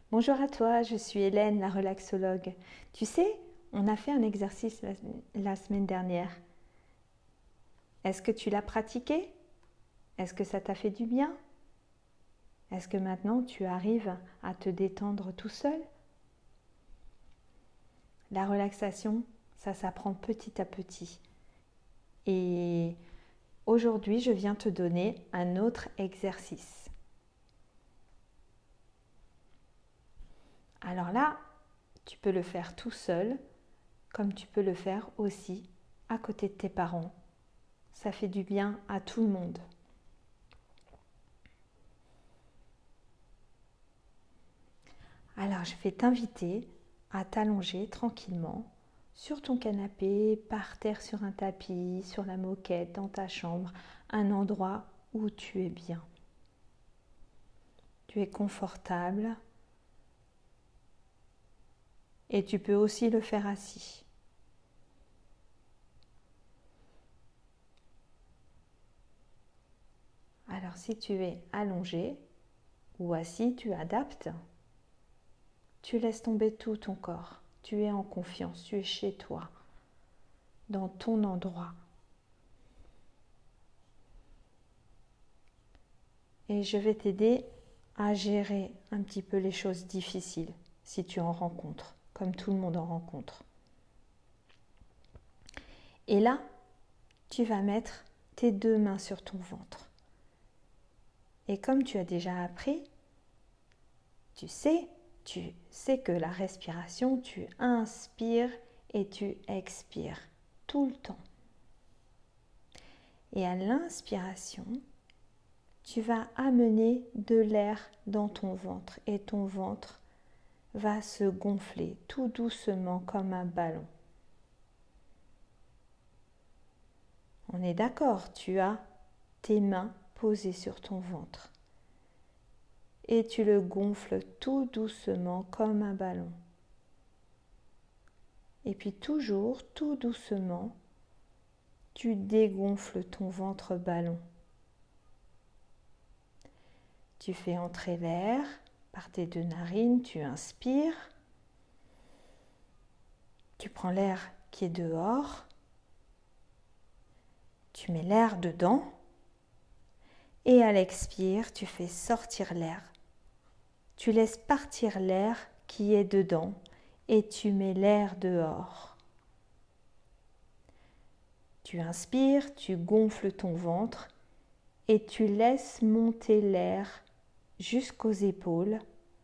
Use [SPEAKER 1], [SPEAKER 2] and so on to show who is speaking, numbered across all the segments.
[SPEAKER 1] Bonjour à toi, je suis Hélène, la relaxologue. Tu sais, on a fait un exercice la semaine dernière. Est-ce que tu l'as pratiqué? Est-ce que ça t'a fait du bien? Est-ce que maintenant tu arrives à te détendre tout seul? La relaxation, ça s'apprend petit à petit. Et aujourd'hui, je viens te donner un autre exercice. Alors là, tu peux le faire tout seul, comme tu peux le faire aussi à côté de tes parents. Ça fait du bien à tout le monde. Alors, je vais t'inviter à t'allonger tranquillement sur ton canapé, par terre sur un tapis, sur la moquette, dans ta chambre, un endroit où tu es bien. Tu es confortable et tu peux aussi le faire assis. Alors, si tu es allongé ou assis, tu adaptes. Tu laisses tomber tout ton corps. Tu es en confiance, tu es chez toi, dans ton endroit. Et je vais t'aider à gérer un petit peu les choses difficiles, si tu en rencontres, comme tout le monde en rencontre. Et là, tu vas mettre tes deux mains sur ton ventre. Et comme tu as déjà appris, tu sais que la respiration, tu inspires et tu expires tout le temps. Et à l'inspiration, tu vas amener de l'air dans ton ventre et ton ventre va se gonfler tout doucement comme un ballon. On est d'accord, tu as tes mains posées sur ton ventre et tu le gonfles tout doucement comme un ballon. Et puis toujours, tout doucement, tu dégonfles ton ventre ballon. Tu fais entrer l'air par tes deux narines, tu inspires, tu prends l'air qui est dehors, tu mets l'air dedans et à l'expire, tu fais sortir l'air. Tu laisses partir l'air qui est dedans et tu mets l'air dehors. Tu inspires, tu gonfles ton ventre et tu laisses monter l'air jusqu'aux épaules.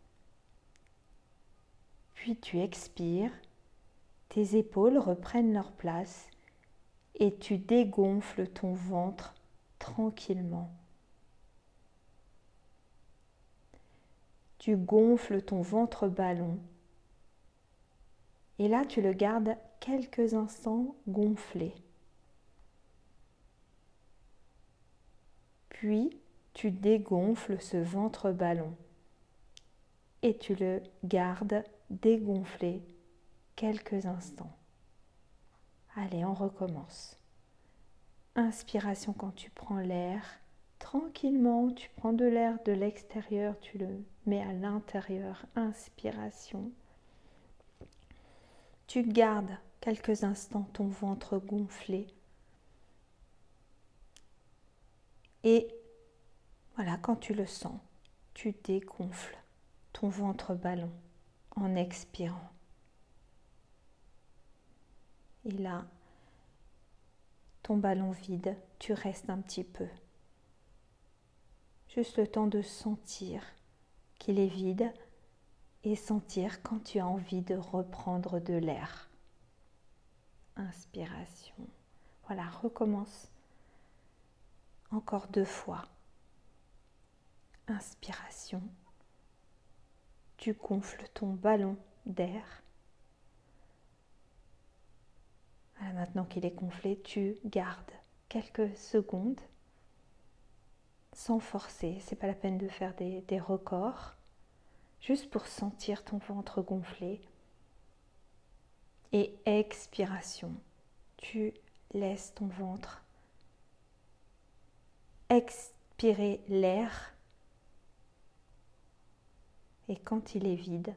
[SPEAKER 1] Puis tu expires, tes épaules reprennent leur place et tu dégonfles ton ventre tranquillement. Tu gonfles ton ventre ballon et là tu le gardes quelques instants gonflé. Puis tu dégonfles ce ventre ballon et tu le gardes dégonflé quelques instants. Allez, on recommence. Inspiration quand tu prends l'air. Tranquillement, tu prends de l'air de l'extérieur, tu le mets à l'intérieur. Inspiration. Tu gardes quelques instants ton ventre gonflé. Et voilà, quand tu le sens, tu dégonfles ton ventre ballon en expirant. Et là, ton ballon vide, tu restes un petit peu. Juste le temps de sentir qu'il est vide et sentir quand tu as envie de reprendre de l'air. Inspiration. Voilà, recommence. Encore 2 fois. Inspiration. Tu gonfles ton ballon d'air. Voilà, maintenant qu'il est gonflé, tu gardes quelques secondes sans forcer. C'est pas la peine de faire des records. Juste pour sentir ton ventre gonfler. Et expiration. Tu laisses ton ventre expirer l'air Et quand il est vide,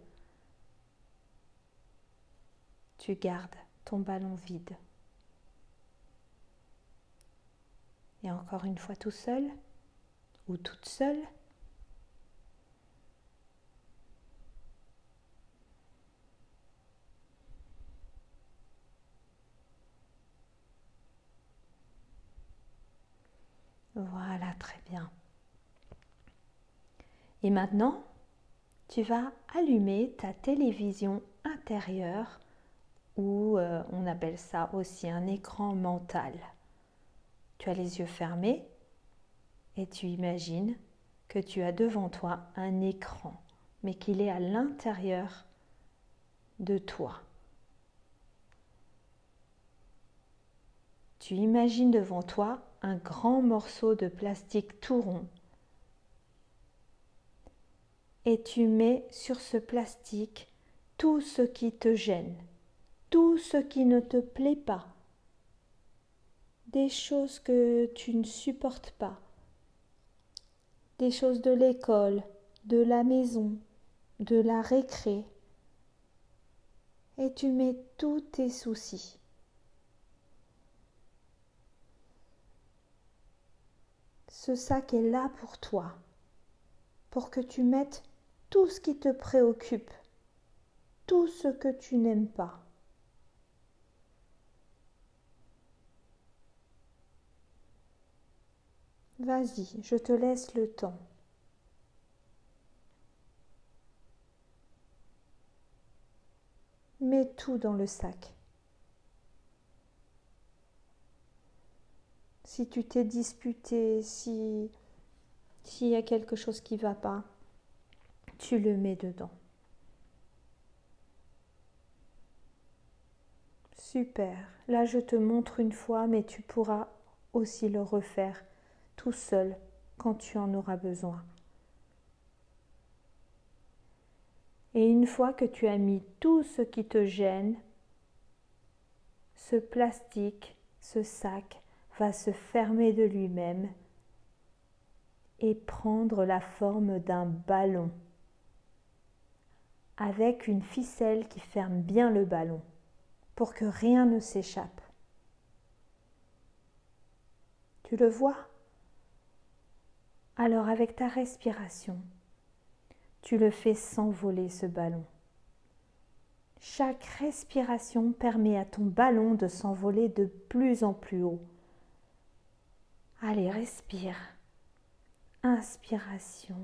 [SPEAKER 1] tu gardes ton ballon vide. Et encore une fois tout seul ou toute seule. Voilà, très bien. Et maintenant, tu vas allumer ta télévision intérieure ou on appelle ça aussi un écran mental. Tu as les yeux fermés et tu imagines que tu as devant toi un écran, mais qu'il est à l'intérieur de toi. Tu imagines devant toi un grand morceau de plastique tout rond et tu mets sur ce plastique tout ce qui te gêne, tout ce qui ne te plaît pas, des choses que tu ne supportes pas, des choses de l'école, de la maison, de la récré, et tu mets tous tes soucis. Ce sac est là pour toi, pour que tu mettes tout ce qui te préoccupe, tout ce que tu n'aimes pas. Vas-y, je te laisse le temps. Mets tout dans le sac. Si tu t'es disputé, s'il y a quelque chose qui ne va pas, tu le mets dedans. Super. Là, je te montre une fois, mais tu pourras aussi le refaire tout seul quand tu en auras besoin. Et une fois que tu as mis tout ce qui te gêne, ce plastique, ce sac va se fermer de lui-même et prendre la forme d'un ballon avec une ficelle qui ferme bien le ballon pour que rien ne s'échappe. Tu le vois? Alors avec ta respiration, tu le fais s'envoler ce ballon. Chaque respiration permet à ton ballon de s'envoler de plus en plus haut. Allez, respire. Inspiration,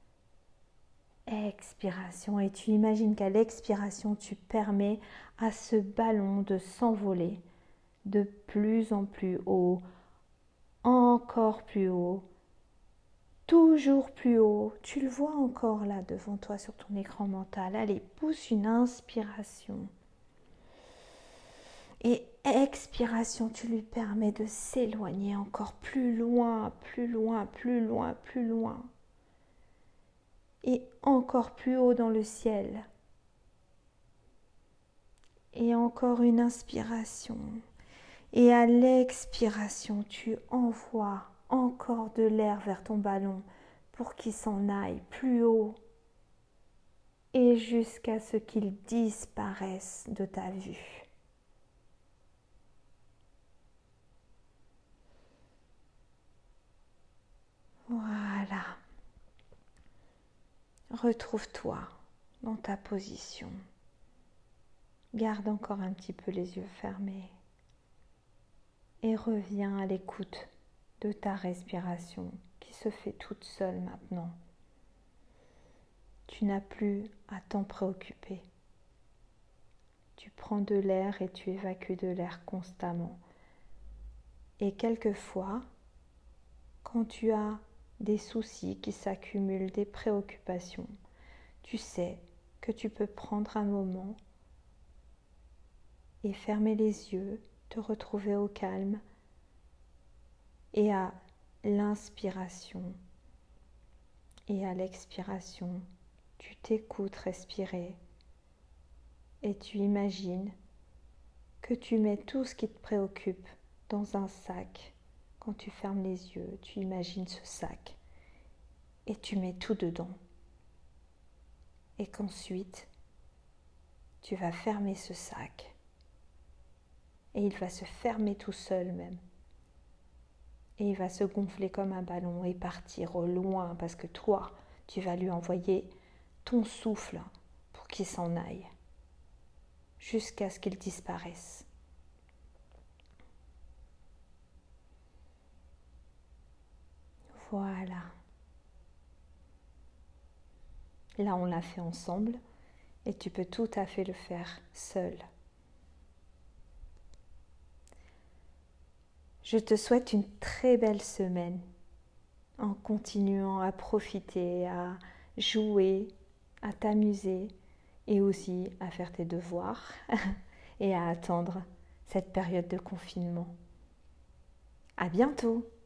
[SPEAKER 1] expiration. Et tu imagines qu'à l'expiration, tu permets à ce ballon de s'envoler de plus en plus haut, encore plus haut, toujours plus haut. Tu le vois encore là devant toi sur ton écran mental. Allez, pousse une inspiration. Et expiration, tu lui permets de s'éloigner encore plus loin, plus loin, plus loin, plus loin. Et encore plus haut dans le ciel. Et encore une inspiration. Et à l'expiration, tu envoies encore de l'air vers ton ballon pour qu'il s'en aille plus haut et jusqu'à ce qu'il disparaisse de ta vue. Voilà. Retrouve-toi dans ta position. Garde encore un petit peu les yeux fermés et reviens à l'écoute de ta respiration qui se fait toute seule maintenant. Tu n'as plus à t'en préoccuper. Tu prends de l'air et tu évacues de l'air constamment. Et quelquefois, quand tu as des soucis qui s'accumulent, des préoccupations, tu sais que tu peux prendre un moment et fermer les yeux, te retrouver au calme et à l'inspiration et à l'expiration, tu t'écoutes respirer et tu imagines que tu mets tout ce qui te préoccupe dans un sac. Quand tu fermes les yeux, tu imagines ce sac et tu mets tout dedans. et qu'ensuite tu vas fermer ce sac et il va se fermer tout seul même. Et il va se gonfler comme un ballon et partir au loin parce que toi, tu vas lui envoyer ton souffle pour qu'il s'en aille jusqu'à ce qu'il disparaisse. Voilà. Là, on l'a fait ensemble et tu peux tout à fait le faire seul. Je te souhaite une très belle semaine en continuant à profiter, à jouer, à t'amuser et aussi à faire tes devoirs et à attendre cette période de confinement. À bientôt!